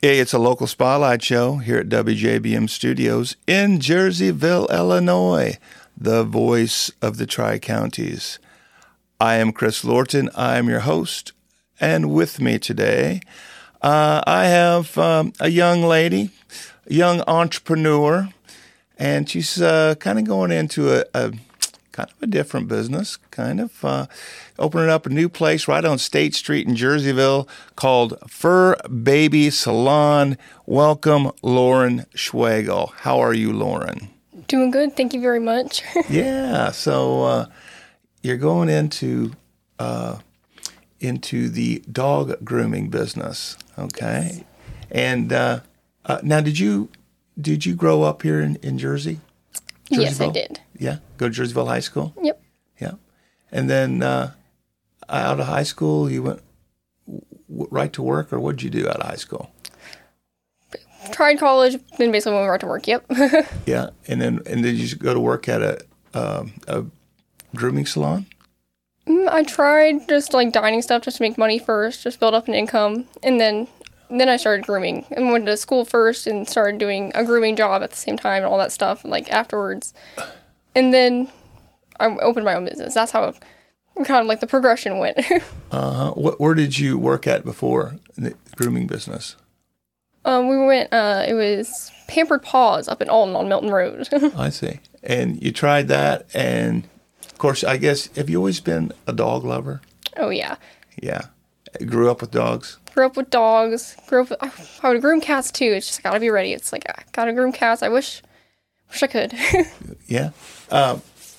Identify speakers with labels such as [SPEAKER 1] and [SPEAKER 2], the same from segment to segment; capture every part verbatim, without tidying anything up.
[SPEAKER 1] Hey, it's a local spotlight show here at W J B M Studios in Jerseyville, Illinois, the voice of the Tri-Counties. I am Chris Lorton. I am your host, and with me today, uh, I have um, a young lady, a young entrepreneur, and she's uh, kind of going into a, a kind of a different business, kind of uh, opening up a new place right on State Street in Jerseyville called Fur Baby Salon. Welcome, Lauren Schwagel. How are you, Lauren?
[SPEAKER 2] Doing good. Thank you very much.
[SPEAKER 1] Yeah. So uh, you're going into uh, into the dog grooming business, okay? Yes. And uh, uh, now, did you did you grow up here in, in Jersey?
[SPEAKER 2] Yes, I did.
[SPEAKER 1] Yeah? Go to Jerseyville High School?
[SPEAKER 2] Yep.
[SPEAKER 1] Yeah. And then uh, out of high school, you went w- right to work, or what did you do out of high school?
[SPEAKER 2] Tried college, then basically went right to work, yep.
[SPEAKER 1] Yeah. And then and did you go to work at a, um, a grooming salon?
[SPEAKER 2] Mm, I tried just like dining stuff just to make money first, just build up an income, and then then I started grooming and went to school first and started doing a grooming job at the same time and all that stuff like afterwards. And then I opened my own business. That's how it, kind of like the progression went.
[SPEAKER 1] uh-huh. What, where did you work at before in the grooming business?
[SPEAKER 2] Um, we went, uh, it was Pampered Paws up in Alton on Milton Road.
[SPEAKER 1] I see. And you tried that, and of course, I guess, have you always been a dog lover?
[SPEAKER 2] Oh, yeah.
[SPEAKER 1] Yeah. Grew up with dogs?
[SPEAKER 2] Grew up with dogs. Grew up with, I would groom cats too. It's just got to be ready. It's like, I got to groom cats. I wish, wish I could.
[SPEAKER 1] Yeah. Uh,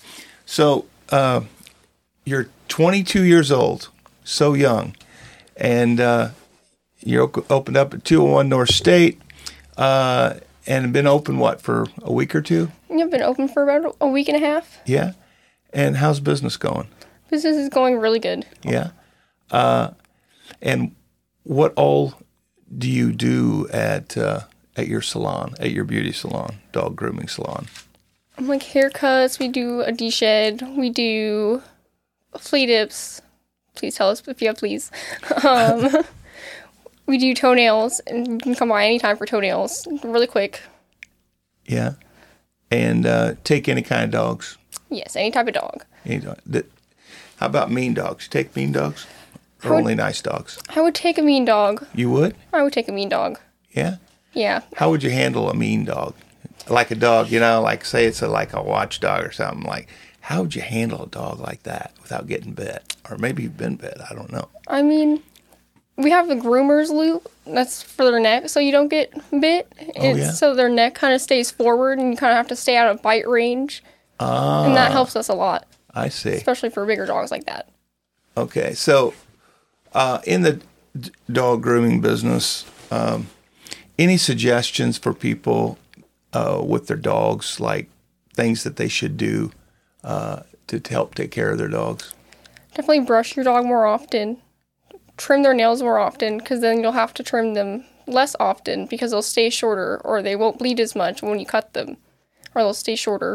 [SPEAKER 1] so, uh, you're twenty-two years old, so young, and uh, you're opened up at two oh one North State, uh, and been open, what, for a week or two?
[SPEAKER 2] You've been open for about a week and a half.
[SPEAKER 1] Yeah. And how's business going?
[SPEAKER 2] Business is going really good.
[SPEAKER 1] Yeah. Uh, and what all do you do at uh, at your salon, at your beauty salon, dog grooming salon?
[SPEAKER 2] I'm like haircuts. We do a de-shed. We do flea dips. Please tell us if you have fleas. Um, we do toenails, and you can come by anytime for toenails. Really quick.
[SPEAKER 1] Yeah. And uh, take any kind of dogs?
[SPEAKER 2] Yes, any type of dog.
[SPEAKER 1] Any dog. That, how about mean dogs? You take mean dogs? Or
[SPEAKER 2] would,
[SPEAKER 1] only nice dogs?
[SPEAKER 2] I would take a mean dog.
[SPEAKER 1] You would?
[SPEAKER 2] I would take a mean dog.
[SPEAKER 1] Yeah?
[SPEAKER 2] Yeah.
[SPEAKER 1] How would you handle a mean dog? Like a dog, you know, like say it's a, like a watchdog or something. Like, how would you handle a dog like that without getting bit? Or maybe you've been bit. I don't know.
[SPEAKER 2] I mean, we have the groomer's loop. That's for their neck, so you don't get bit.
[SPEAKER 1] Oh,
[SPEAKER 2] it's
[SPEAKER 1] yeah?
[SPEAKER 2] So their neck kind of stays forward, and you kind of have to stay out of bite range.
[SPEAKER 1] Ah.
[SPEAKER 2] And that helps us a lot.
[SPEAKER 1] I see.
[SPEAKER 2] Especially for bigger dogs like that.
[SPEAKER 1] Okay, so uh, in the d- dog grooming business, um, any suggestions for people uh, with their dogs, like things that they should do uh, to, to help take care of their dogs?
[SPEAKER 2] Definitely brush your dog more often. Trim their nails more often, because then you'll have to trim them less often because they'll stay shorter, or they won't bleed as much when you cut them, or they'll stay shorter.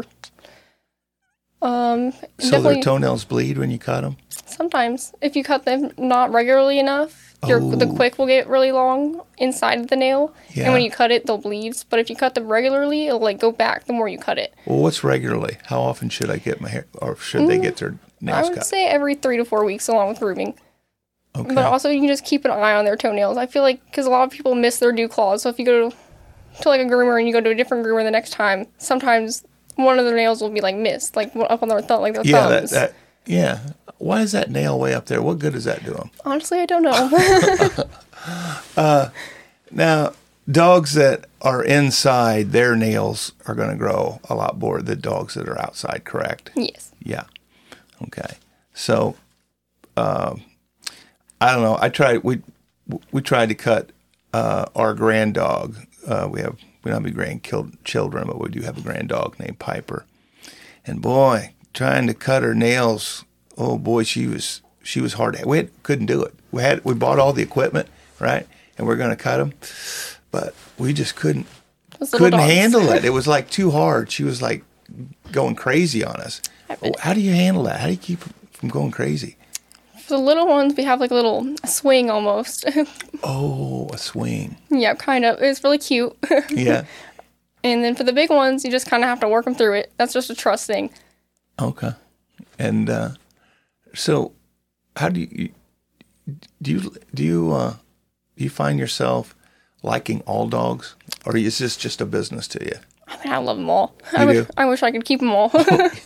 [SPEAKER 2] Um,
[SPEAKER 1] so their toenails bleed when you cut them?
[SPEAKER 2] Sometimes. If you cut them not regularly enough, your,
[SPEAKER 1] oh.
[SPEAKER 2] the quick will get really long inside of the nail.
[SPEAKER 1] Yeah.
[SPEAKER 2] And when you cut it, they'll bleed. But if you cut them regularly, it'll like go back the more you cut it.
[SPEAKER 1] Well, what's regularly? How often should I get my hair, or should mm, they get their nails cut?
[SPEAKER 2] I would
[SPEAKER 1] cut?
[SPEAKER 2] say every three to four weeks along with grooming.
[SPEAKER 1] Okay.
[SPEAKER 2] But also you can just keep an eye on their toenails. I feel like, because a lot of people miss their dew claws. So if you go to, to like a groomer and you go to a different groomer the next time, sometimes one of their nails will be like missed, like up on their thumb, like their
[SPEAKER 1] yeah,
[SPEAKER 2] thumbs.
[SPEAKER 1] That, that, yeah. Why is that nail way up there? What good does that do them?
[SPEAKER 2] Honestly, I don't know.
[SPEAKER 1] uh, now, dogs that are inside, their nails are going to grow a lot more than dogs that are outside, correct?
[SPEAKER 2] Yes.
[SPEAKER 1] Yeah. Okay. So, um, I don't know. I tried. We we tried to cut uh, our grand dog. Uh, we have we don't have any grandchildren, but we do have a grand dog named Piper. And boy, trying to cut her nails. Oh boy, she was she was hard. We had, couldn't do it. We had we bought all the equipment, right, and we're going to cut them, but we just couldn't couldn't dogs. handle it. It was like too hard. She was like going crazy on us. How do you handle that? How do you keep from going crazy?
[SPEAKER 2] For the little ones, we have like a little swing almost.
[SPEAKER 1] Oh, a swing.
[SPEAKER 2] Yeah, kind of. It's really cute.
[SPEAKER 1] Yeah.
[SPEAKER 2] And then for the big ones, you just kind of have to work them through it. That's just a trust thing.
[SPEAKER 1] Okay. And uh, so, how do you do you do you uh, do you find yourself liking all dogs, or is this just a business to you?
[SPEAKER 2] I mean, I love them all.
[SPEAKER 1] You
[SPEAKER 2] I wish
[SPEAKER 1] do?
[SPEAKER 2] I wish I could keep them all.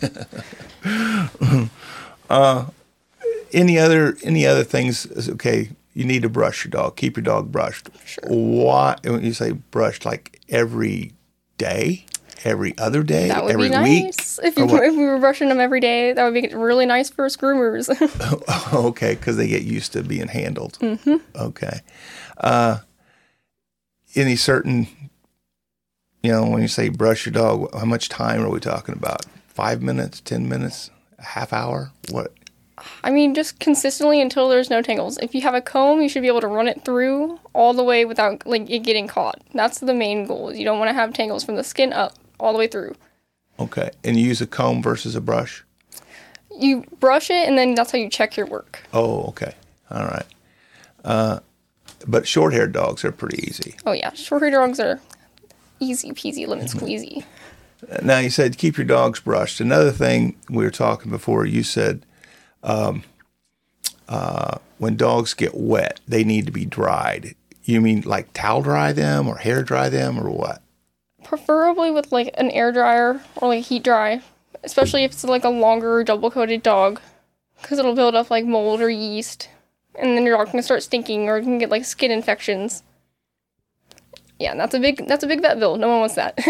[SPEAKER 1] uh, any other any other things? Okay, you need to brush your dog. Keep your dog brushed.
[SPEAKER 2] Sure.
[SPEAKER 1] Why? When you say brushed, like every day, every other day,
[SPEAKER 2] That would
[SPEAKER 1] every
[SPEAKER 2] be
[SPEAKER 1] week.
[SPEAKER 2] nice. If, you,
[SPEAKER 1] Or what?
[SPEAKER 2] if we were brushing them every day, that would be really nice for us groomers.
[SPEAKER 1] Okay, because they get used to being handled.
[SPEAKER 2] Mm-hmm.
[SPEAKER 1] Okay. Uh, any certain, you know, when you say brush your dog, how much time are we talking about? Five minutes, ten minutes, a half hour? What?
[SPEAKER 2] I mean, just consistently until there's no tangles. If you have a comb, you should be able to run it through all the way without like it getting caught. That's the main goal. Is you don't want to have tangles from the skin up all the way through.
[SPEAKER 1] Okay. And you use a comb versus a brush?
[SPEAKER 2] You brush it, and then that's how you check your work.
[SPEAKER 1] Oh, okay. All right. Uh, but short-haired dogs are pretty easy.
[SPEAKER 2] Oh yeah, short-haired dogs are easy peasy lemon squeezy.
[SPEAKER 1] Now, you said keep your dogs brushed. Another thing we were talking before, you said um, uh, when dogs get wet, they need to be dried. You mean like towel dry them or hair dry them or what?
[SPEAKER 2] Preferably with like an air dryer or like heat dry, especially if it's like a longer double-coated dog, because it'll build up like mold or yeast, and then your dog can start stinking or can get like skin infections. Yeah, and that's a big that's a big vet bill. No one wants that.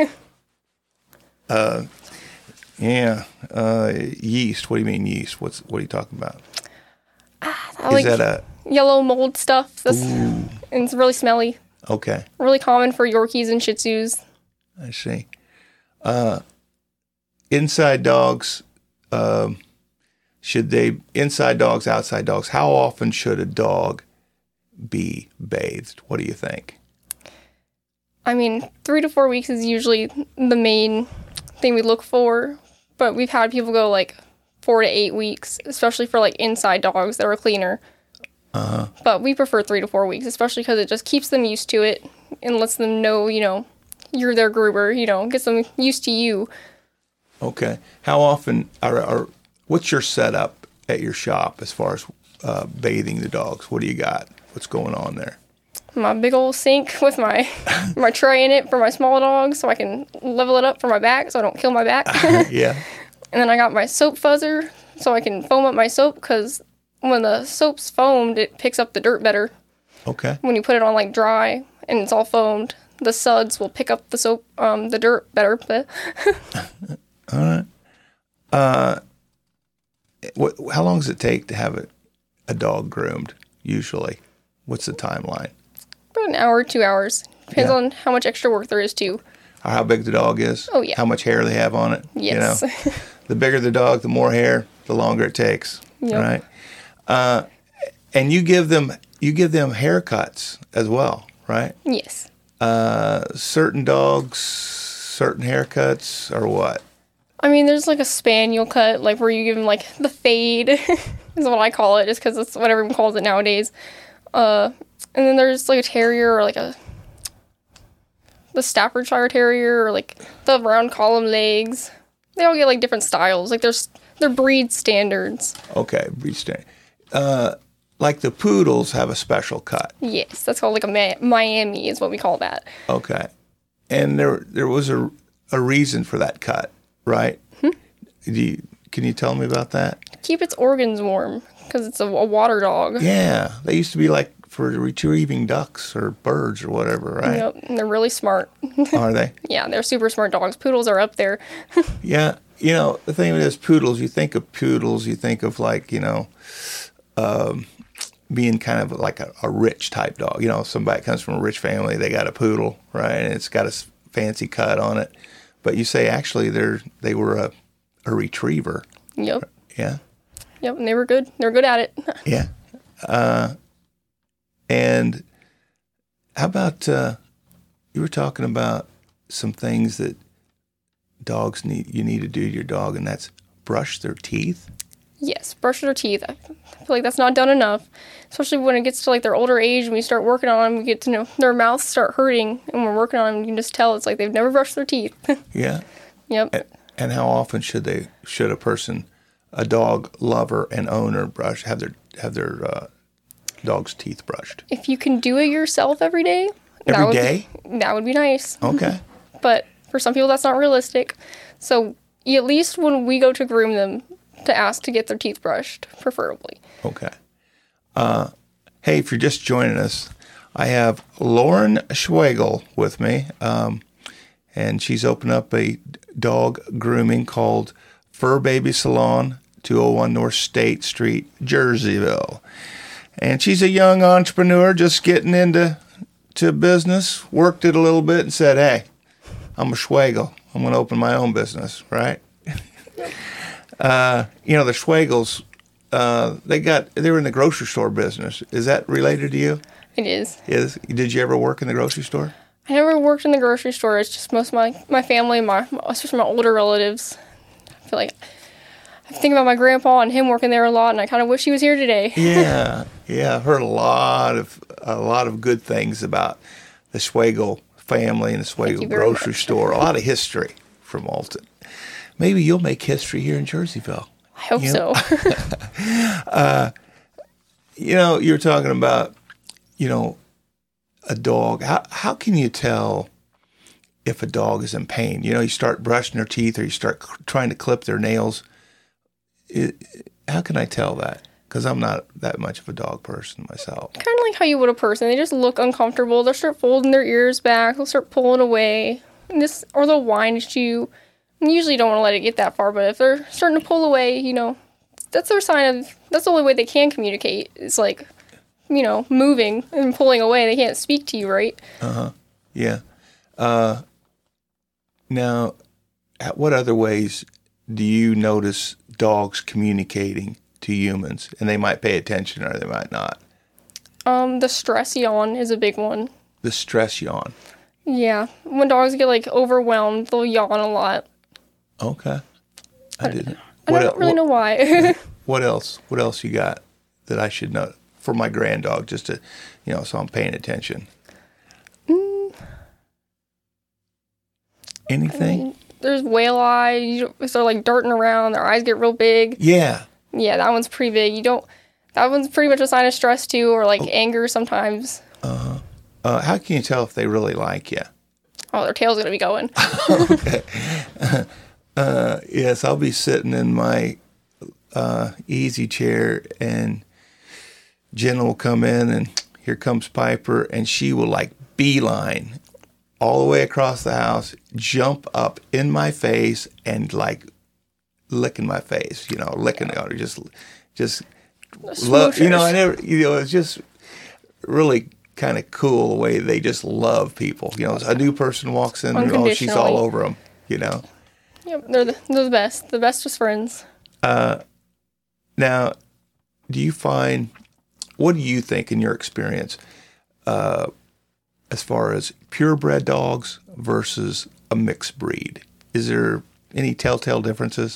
[SPEAKER 1] Uh, yeah. Uh, yeast. What do you mean yeast? What's what are you talking about?
[SPEAKER 2] I
[SPEAKER 1] Is
[SPEAKER 2] like
[SPEAKER 1] that a
[SPEAKER 2] yellow mold stuff. That's,
[SPEAKER 1] ooh?
[SPEAKER 2] and it's really smelly.
[SPEAKER 1] Okay,
[SPEAKER 2] Really common for Yorkies and Shih Tzus.
[SPEAKER 1] I see. Uh, inside dogs. Um, should they inside dogs, outside dogs? How often should a dog be bathed? What do you think?
[SPEAKER 2] I mean, three to four weeks is usually the main thing we look for, but we've had people go like four to eight weeks, especially for like inside dogs that are cleaner.
[SPEAKER 1] Uh-huh.
[SPEAKER 2] But we prefer three to four weeks, especially because it just keeps them used to it and lets them know, you know, you're their groomer, you know, gets them used to you.
[SPEAKER 1] Okay. How often are, are what's your setup at your shop as far as uh, bathing the dogs? What do you got? What's going on there?
[SPEAKER 2] My big old sink with my my tray in it for my small dogs so I can level it up for my back so I don't kill my back.
[SPEAKER 1] Yeah.
[SPEAKER 2] And then I got my soap fuzzer so I can foam up my soap because when the soap's foamed, it picks up the dirt better.
[SPEAKER 1] Okay.
[SPEAKER 2] When you put it on like dry and it's all foamed, the suds will pick up the soap, um, the dirt better.
[SPEAKER 1] All right. Uh, what? How long does it take to have a, a dog groomed? Usually, what's the timeline?
[SPEAKER 2] About an hour, two hours. Depends
[SPEAKER 1] Yeah.
[SPEAKER 2] on how much extra work there is too.
[SPEAKER 1] Or how big the dog is?
[SPEAKER 2] Oh, yeah.
[SPEAKER 1] How much hair they have on it?
[SPEAKER 2] Yes.
[SPEAKER 1] You know, the bigger the dog, the more hair, the longer it takes.
[SPEAKER 2] Yep.
[SPEAKER 1] Right. Uh, and you give them you give them haircuts as well, right?
[SPEAKER 2] Yes.
[SPEAKER 1] Uh, certain dogs, certain haircuts, or what?
[SPEAKER 2] I mean, there's like a spaniel cut, like where you give them like the fade, is what I call it, just because that's what everyone calls it nowadays. Uh, and then there's like a terrier or like a the Staffordshire Terrier or like the round column legs. They all get like different styles. Like there's they're breed standards.
[SPEAKER 1] Okay, breed stand. Uh, like the poodles have a special cut.
[SPEAKER 2] Yes, that's called like a Ma- Miami is what we call that.
[SPEAKER 1] Okay, and there there was a a reason for that cut, right?
[SPEAKER 2] Hmm?
[SPEAKER 1] Do you, can you tell me about that?
[SPEAKER 2] Keep its organs warm because it's a, a water dog.
[SPEAKER 1] Yeah, they used to be like for retrieving ducks or birds or whatever, right?
[SPEAKER 2] Yep, and they're really smart.
[SPEAKER 1] Are they?
[SPEAKER 2] Yeah, they're super smart dogs. Poodles are up there.
[SPEAKER 1] Yeah, you know the thing is poodles. You think of poodles, you think of like you know, um, being kind of like a, a rich type dog. You know, somebody that comes from a rich family, they got a poodle, right? And it's got a s- fancy cut on it. But you say actually they're they were a a retriever.
[SPEAKER 2] Yep.
[SPEAKER 1] Yeah.
[SPEAKER 2] Yep, and they were good. They're good at it.
[SPEAKER 1] Yeah. Uh, and how about uh, you were talking about some things that dogs need you need to do to your dog, and that's brush their teeth.
[SPEAKER 2] Yes, brush their teeth. I feel like that's not done enough, especially when it gets to like their older age and we start working on them. We get to know their mouths start hurting, and we're working on them. You can just tell it's like they've never brushed their teeth.
[SPEAKER 1] Yeah.
[SPEAKER 2] Yep.
[SPEAKER 1] And, and how often should they should a person, a dog lover and owner, brush have their have their uh, dog's teeth brushed?
[SPEAKER 2] If you can do it yourself every day, that
[SPEAKER 1] Every
[SPEAKER 2] would
[SPEAKER 1] day?
[SPEAKER 2] be, that would be nice.
[SPEAKER 1] Okay.
[SPEAKER 2] But for some people, that's not realistic. So at least when we go to groom them, to ask to get their teeth brushed, preferably.
[SPEAKER 1] Okay. Uh, hey, if you're just joining us, I have Lauren Schwegel with me, um, and she's opened up a dog grooming called Fur Baby Salon, two oh one North State Street, Jerseyville. And she's a young entrepreneur just getting into to business, worked it a little bit, and said, hey, I'm a Schwegel. I'm going to open my own business, right? Uh, you know, the Schwegels, uh, they got, they were in the grocery store business. Is that related to you?
[SPEAKER 2] It is.
[SPEAKER 1] Is, did you ever work in the grocery store?
[SPEAKER 2] I never worked in the grocery store. It's just most of my, my family, my especially my older relatives. I feel like I think about my grandpa and him working there a lot, and I kind of wish he was here today.
[SPEAKER 1] Yeah, yeah. I've heard a lot of a lot of good things about the Schwegel family and the Schwegel grocery
[SPEAKER 2] much.
[SPEAKER 1] store. A lot of history from Alton. Maybe you'll make history here in Jerseyville.
[SPEAKER 2] I hope
[SPEAKER 1] You know?
[SPEAKER 2] so.
[SPEAKER 1] uh, you know, you're talking about, you know, a dog. How how can you tell if a dog is in pain? You know, you start brushing their teeth or you start c- trying to clip their nails. It, how can I tell that? Because I'm not that much of a dog person myself.
[SPEAKER 2] Kind of like how you would a person. They just look uncomfortable. They'll start folding their ears back. They'll start pulling away. And this, or they'll whine at you. And you usually don't want to let it get that far, but if they're starting to pull away, you know, that's their sign of, that's the only way they can communicate. It's like, you know, moving and pulling away. They can't speak to you, right?
[SPEAKER 1] Uh-huh. Yeah. Uh, now, at what other ways do you notice dogs communicating to humans? And they might pay attention or they might not.
[SPEAKER 2] Um, the stress yawn is a big one.
[SPEAKER 1] The stress yawn.
[SPEAKER 2] Yeah. When dogs get, like, overwhelmed, they'll yawn a lot.
[SPEAKER 1] Okay. I didn't.
[SPEAKER 2] I
[SPEAKER 1] What
[SPEAKER 2] don't
[SPEAKER 1] el-
[SPEAKER 2] really
[SPEAKER 1] what-
[SPEAKER 2] know why.
[SPEAKER 1] What else? What else you got that I should know for my grand dog? Just to, you know, so I'm paying attention.
[SPEAKER 2] mm,
[SPEAKER 1] Anything?
[SPEAKER 2] there's whale eye. You, if they're, like, darting around, their eyes get real big.
[SPEAKER 1] Yeah.
[SPEAKER 2] Yeah, that one's pretty big. You don't... That one's pretty much a sign of stress, too, or, like, anger sometimes.
[SPEAKER 1] Uh-huh. Uh, how can you tell if they really like you?
[SPEAKER 2] Oh, their tail's going to be going.
[SPEAKER 1] Okay. Uh, yes, I'll be sitting in my uh, easy chair, and Jen will come in, and here comes Piper, and she will like beeline all the way across the house, jump up in my face, and like licking my face, you know, licking it, or just, just love, you know, I never, you know, it's just really kind of cool the way they just love people. You know, a new person walks in, oh, she's all over them, you know.
[SPEAKER 2] Yep, they're the, they're the best. The bestest friends.
[SPEAKER 1] Uh, now, do you find, what do you think in your experience, uh, as far as purebred dogs versus a mixed breed? Is there any telltale differences?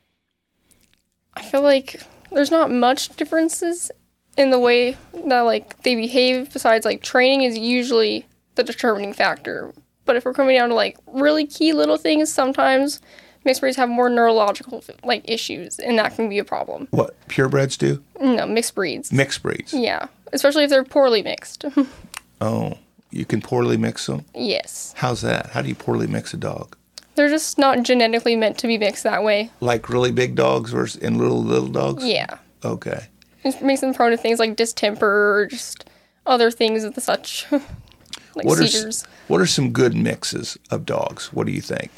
[SPEAKER 2] I feel like there's not much differences in the way that, like, they behave, besides, like, training is usually the determining factor. But if we're coming down to, like, really key little things, sometimes mixed breeds have more neurological, like, issues, and that can be a problem.
[SPEAKER 1] What, purebreds do?
[SPEAKER 2] No, mixed breeds.
[SPEAKER 1] Mixed breeds?
[SPEAKER 2] Yeah, especially if they're poorly mixed.
[SPEAKER 1] Oh, you can poorly mix them?
[SPEAKER 2] Yes.
[SPEAKER 1] How's that? How do you poorly mix a dog?
[SPEAKER 2] They're just not genetically meant to be mixed that way.
[SPEAKER 1] Like really big dogs versus and little, little dogs?
[SPEAKER 2] Yeah.
[SPEAKER 1] Okay.
[SPEAKER 2] It makes them prone to things like distemper or just other things of the such. Like
[SPEAKER 1] what
[SPEAKER 2] seizures.
[SPEAKER 1] Are, what are some good mixes of dogs? What do you think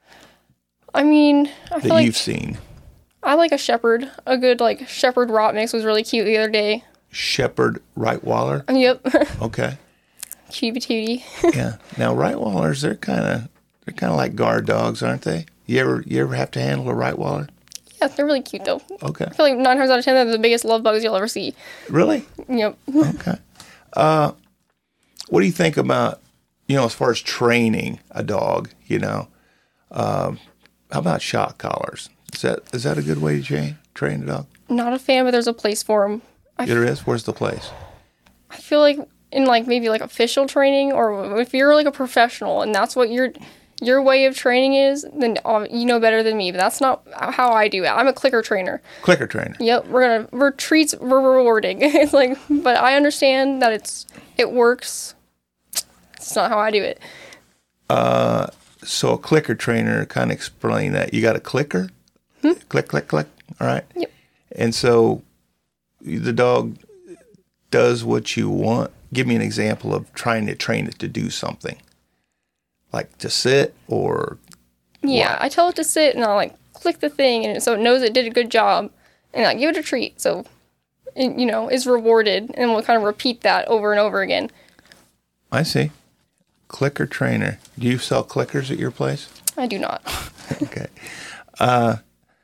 [SPEAKER 2] I mean, I feel
[SPEAKER 1] that
[SPEAKER 2] like
[SPEAKER 1] you've seen?
[SPEAKER 2] I like a shepherd. A good, like, shepherd rot mix was really cute the other day.
[SPEAKER 1] Shepherd Rottweiler?
[SPEAKER 2] Yep.
[SPEAKER 1] Okay.
[SPEAKER 2] Cutie tootie.
[SPEAKER 1] Yeah. Now Rottweilers, they're kind of they're kind of like guard dogs, aren't they? You ever you ever have to handle a Rottweiler?
[SPEAKER 2] Yeah, they're really cute though.
[SPEAKER 1] Okay.
[SPEAKER 2] I feel like nine times out of ten they're the biggest love bugs you'll ever see.
[SPEAKER 1] Really?
[SPEAKER 2] Yep.
[SPEAKER 1] Okay. Uh, what do you think about, you know, as far as training a dog? You know, um, how about shock collars? Is that is that a good way to train train a dog?
[SPEAKER 2] Not a fan, but there's a place for them. I,
[SPEAKER 1] There is. Where's the place?
[SPEAKER 2] I feel like in like maybe like official training, or if you're like a professional and that's what your your way of training is, then uh, you know better than me. But that's not how I do it. I'm a clicker trainer.
[SPEAKER 1] Clicker trainer.
[SPEAKER 2] Yep, we're gonna we're treats we're rewarding. It's like, but I understand that it's it works. It's not how I do it.
[SPEAKER 1] Uh, so a clicker trainer, kind of explain that. You got a clicker? Hmm? Click, click, click. All right.
[SPEAKER 2] Yep.
[SPEAKER 1] And so the dog does what you want. Give me an example of trying to train it to do something. Like to sit or...
[SPEAKER 2] Yeah,
[SPEAKER 1] what?
[SPEAKER 2] I tell it to sit and I'll like click the thing and so it knows it did a good job and I give it a treat. So, it, you know, is rewarded and we'll kind of repeat that over and over again.
[SPEAKER 1] I see. Clicker trainer. Do you sell clickers at your place?
[SPEAKER 2] I do not.
[SPEAKER 1] Okay. Uh,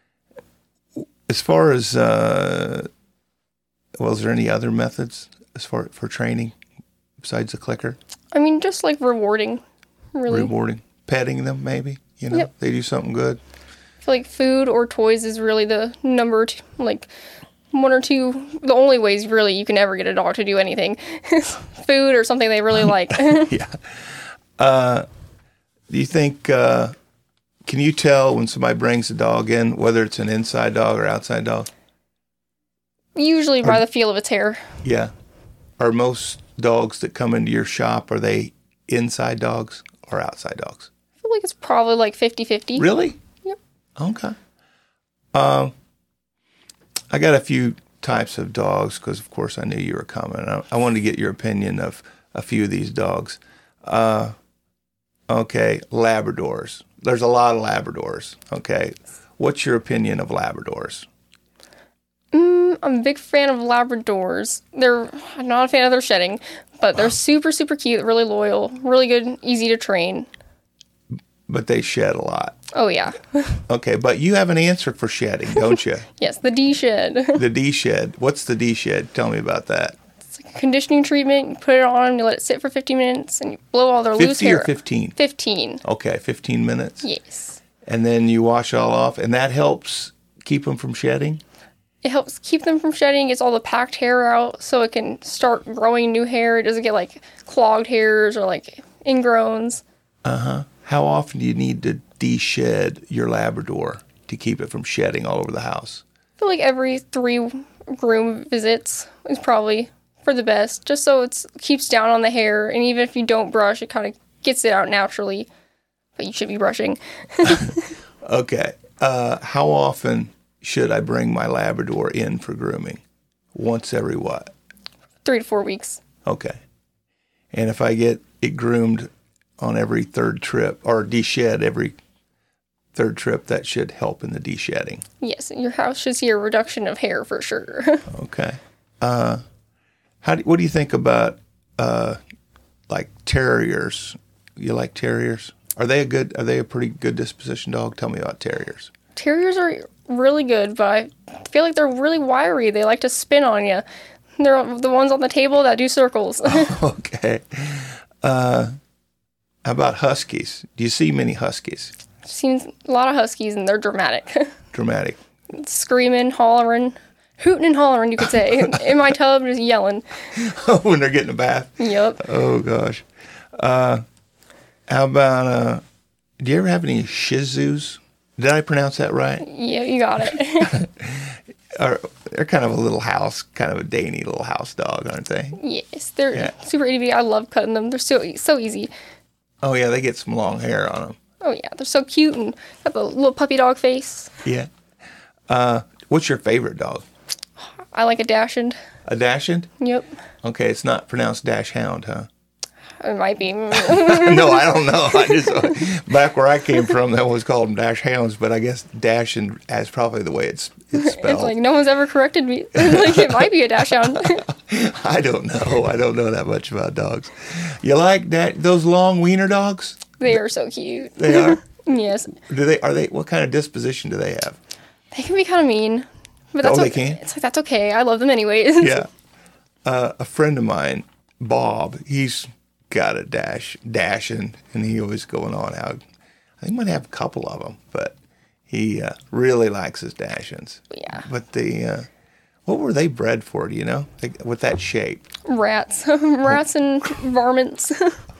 [SPEAKER 1] as far as, uh, well, is there any other methods as far for training besides the clicker?
[SPEAKER 2] I mean, just like rewarding, really.
[SPEAKER 1] Rewarding. Petting them, maybe? You know,
[SPEAKER 2] Yep.
[SPEAKER 1] they do something good.
[SPEAKER 2] I feel like food or toys is really the number two, like one or two, the only ways really you can ever get a dog to do anything. Food or something they really like.
[SPEAKER 1] Yeah. Uh, do you think, uh, can you tell when somebody brings a dog in, whether it's an inside dog or outside dog?
[SPEAKER 2] Usually by the feel of its hair.
[SPEAKER 1] Yeah. Are most dogs that come into your shop, are they inside dogs or outside dogs?
[SPEAKER 2] I feel like it's probably like fifty-fifty.
[SPEAKER 1] Really?
[SPEAKER 2] Yep.
[SPEAKER 1] Okay. Um, I got a few types of dogs because, of course, I knew you were coming. I, I wanted to get your opinion of a few of these dogs. Uh, okay, Labradors. There's a lot of Labradors. Okay. What's your opinion of Labradors?
[SPEAKER 2] Mm, I'm a big fan of Labradors. They're I'm not a fan of their shedding, but they're super, super cute, really loyal, really good, easy to train.
[SPEAKER 1] But they shed a lot.
[SPEAKER 2] Oh, yeah.
[SPEAKER 1] Okay, but you have an answer for shedding, don't you?
[SPEAKER 2] Yes, the D-shed.
[SPEAKER 1] The D-shed. What's the D-shed? Tell me about that.
[SPEAKER 2] It's like a conditioning treatment. You put it on, you let it sit for fifty minutes, and you blow all their loose
[SPEAKER 1] fifty
[SPEAKER 2] hair.
[SPEAKER 1] or fifteen?
[SPEAKER 2] fifteen.
[SPEAKER 1] Okay, fifteen minutes.
[SPEAKER 2] Yes.
[SPEAKER 1] And then you wash it all off, and that helps keep them from shedding?
[SPEAKER 2] It helps keep them from shedding, gets all the packed hair out, so it can start growing new hair. It doesn't get, like, clogged hairs or, like, ingrowns.
[SPEAKER 1] Uh-huh. How often do you need to de-shed your Labrador to keep it from shedding all over the house?
[SPEAKER 2] I feel like every three groom visits is probably for the best, just so it keeps down on the hair, and even if you don't brush, it kind of gets it out naturally, but you should be brushing.
[SPEAKER 1] Okay. Uh, how often should I bring my Labrador in for grooming? Once every what?
[SPEAKER 2] Three to four weeks.
[SPEAKER 1] Okay. And if I get it groomed on every third trip, or de-shed every third trip, that should help in the de-shedding.
[SPEAKER 2] Yes, your house should see a reduction of hair for sure.
[SPEAKER 1] Okay. Uh, how do, what do you think about, uh, like, terriers? You like terriers? Are they a good, are they a pretty good disposition dog? Tell me about terriers.
[SPEAKER 2] Terriers are really good, but I feel like they're really wiry. They like to spin on you. They're the ones on the table that do circles.
[SPEAKER 1] Okay. Uh, how about huskies? Do you see many huskies?
[SPEAKER 2] I've seen a lot of huskies, and they're dramatic.
[SPEAKER 1] Dramatic.
[SPEAKER 2] Screaming, hollering, hooting and hollering, you could say. In my tub, just yelling.
[SPEAKER 1] When they're getting a bath?
[SPEAKER 2] Yep.
[SPEAKER 1] Oh, gosh. Uh, how about, uh, do you ever have any Shih Tzus? Did I pronounce that right?
[SPEAKER 2] Yeah, you got it.
[SPEAKER 1] Or, they're kind of a little house, kind of a dainty little house dog, aren't they?
[SPEAKER 2] Yes, they're
[SPEAKER 1] Yeah.
[SPEAKER 2] super easy. I love cutting them. They're so so easy.
[SPEAKER 1] Oh, yeah, they get some long hair on them.
[SPEAKER 2] Oh yeah, they're so cute and got the little puppy dog face.
[SPEAKER 1] Yeah. Uh, what's your favorite dog?
[SPEAKER 2] I like a Dachshund.
[SPEAKER 1] A Dachshund?
[SPEAKER 2] Yep,
[SPEAKER 1] Okay, it's not pronounced Dash Hound, huh?
[SPEAKER 2] it might be.
[SPEAKER 1] No, I don't know. I just back where I came from, that was called them Dash Hounds, but I guess Dachshund is probably the way it's it's spelled.
[SPEAKER 2] It's like no one's ever corrected me. Like it might be a Dachshund.
[SPEAKER 1] I don't know. I don't know that much about dogs. You like that? Those long wiener dogs?
[SPEAKER 2] They are so cute.
[SPEAKER 1] They are.
[SPEAKER 2] Yes,
[SPEAKER 1] Do they? Are they? What kind of disposition do they have?
[SPEAKER 2] they can be kind of mean, but that's
[SPEAKER 1] Oh, they
[SPEAKER 2] okay.
[SPEAKER 1] can?
[SPEAKER 2] It's like that's okay. I love them anyways.
[SPEAKER 1] Yeah. Uh, a friend of mine, Bob, he's got a dash, dashing, and he always going on how I think he might have a couple of them, but he uh, really likes his Dachshunds.
[SPEAKER 2] Yeah.
[SPEAKER 1] But the uh, what were they bred for? Do you know? Like, with that shape?
[SPEAKER 2] Rats, rats and varmints.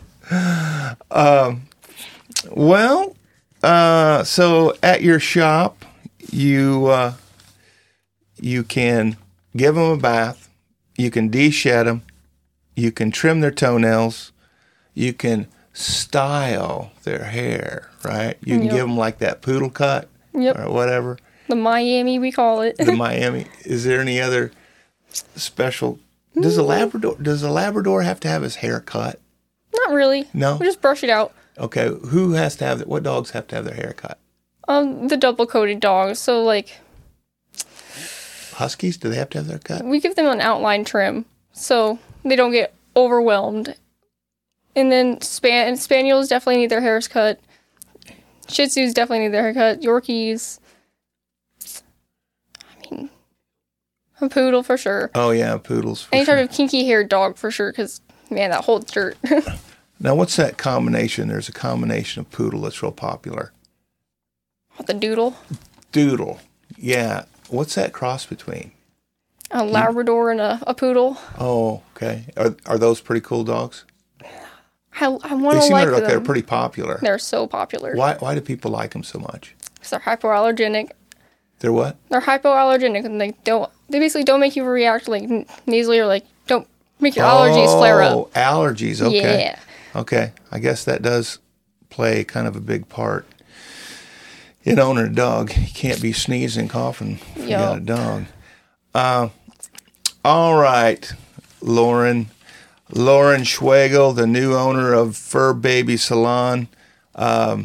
[SPEAKER 1] um. Well, uh, so at your shop, you uh, you can give them a bath. You can de-shed them. You can trim their toenails. You can style their hair, right? You can
[SPEAKER 2] Yep.
[SPEAKER 1] give them like that poodle cut
[SPEAKER 2] Yep.
[SPEAKER 1] or whatever.
[SPEAKER 2] The Miami, we call it.
[SPEAKER 1] The Miami. Is there any other special? Does a Labrador does a Labrador have to have his hair cut?
[SPEAKER 2] Not really.
[SPEAKER 1] No?
[SPEAKER 2] We just brush it out.
[SPEAKER 1] Okay. Who has to have? What dogs have to have their hair cut?
[SPEAKER 2] Um, the double-coated dogs. So, like,
[SPEAKER 1] Huskies, do they have to have their cut?
[SPEAKER 2] we give them an outline trim so they don't get overwhelmed. And then span spaniels definitely need their hairs cut. Shih Tzus definitely need their hair cut. Yorkies. I mean, a poodle for sure.
[SPEAKER 1] Oh yeah, poodles. For
[SPEAKER 2] Any
[SPEAKER 1] sure.
[SPEAKER 2] type of kinky-haired dog for sure, because, man, that holds dirt.
[SPEAKER 1] Now, what's that combination? There's a combination of poodle that's real popular.
[SPEAKER 2] The doodle.
[SPEAKER 1] Doodle. Yeah. What's that cross between?
[SPEAKER 2] A Labrador and a, a poodle.
[SPEAKER 1] Oh, okay. Are are those pretty cool dogs?
[SPEAKER 2] I, I
[SPEAKER 1] They
[SPEAKER 2] want to
[SPEAKER 1] seem
[SPEAKER 2] like
[SPEAKER 1] like
[SPEAKER 2] them.
[SPEAKER 1] they're pretty popular.
[SPEAKER 2] They're so popular.
[SPEAKER 1] Why why do people like them so much?
[SPEAKER 2] Because they're hypoallergenic.
[SPEAKER 1] They're what?
[SPEAKER 2] They're hypoallergenic, and they don't. They basically don't make you react like n- nasally or like don't make your allergies flare up.
[SPEAKER 1] Oh, allergies. Okay.
[SPEAKER 2] Yeah.
[SPEAKER 1] Okay. I guess that does play kind of a big part in owning a dog. You can't be sneezing, coughing if you got a
[SPEAKER 2] Yup.
[SPEAKER 1] dog. Uh, all right, Lauren. Lauren Schwagel, the new owner of Fur Baby Salon. Um,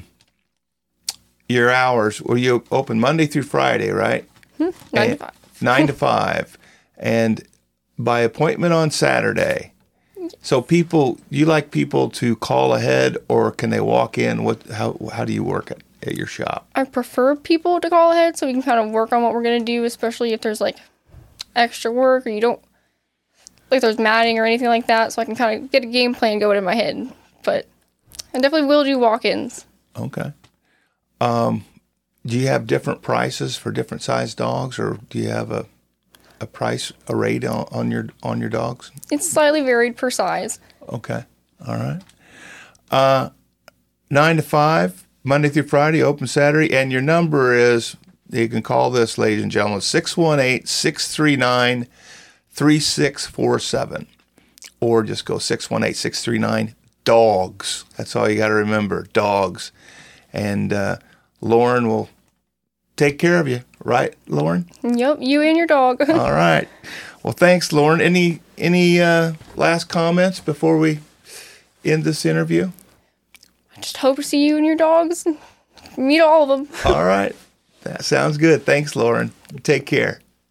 [SPEAKER 1] your hours, well, you open Monday through Friday, right?
[SPEAKER 2] Nine to
[SPEAKER 1] And-
[SPEAKER 2] five.
[SPEAKER 1] Nine to five. And by appointment on Saturday. So people, you like people to call ahead, or can they walk in? What? How? How do you work it at your shop?
[SPEAKER 2] I prefer people to call ahead so we can kind of work on what we're gonna do, especially if there's like extra work or you don't like there's matting or anything like that. So I can kind of get a game plan going in my head. But I definitely will do walk-ins.
[SPEAKER 1] Okay. Um, do you have different prices for different sized dogs, or do you have a a price a rate on, on your on your dogs?
[SPEAKER 2] It's slightly varied per size.
[SPEAKER 1] Okay. All right. Uh, nine to five, Monday through Friday, open Saturday, and your number is, you can call this, ladies and gentlemen, six one eight, six three nine, three six four seven, or just go six one eight, six three nine, dogs. That's all you got to remember, dogs. And uh, Lauren will take care of you, right, Lauren?
[SPEAKER 2] Yep, you and your dog.
[SPEAKER 1] All right. Well, thanks, Lauren. Any any uh, last comments before we end this interview?
[SPEAKER 2] I just hope to see you and your dogs. Meet all of them.
[SPEAKER 1] All right. That sounds good. Thanks, Lauren. Take care.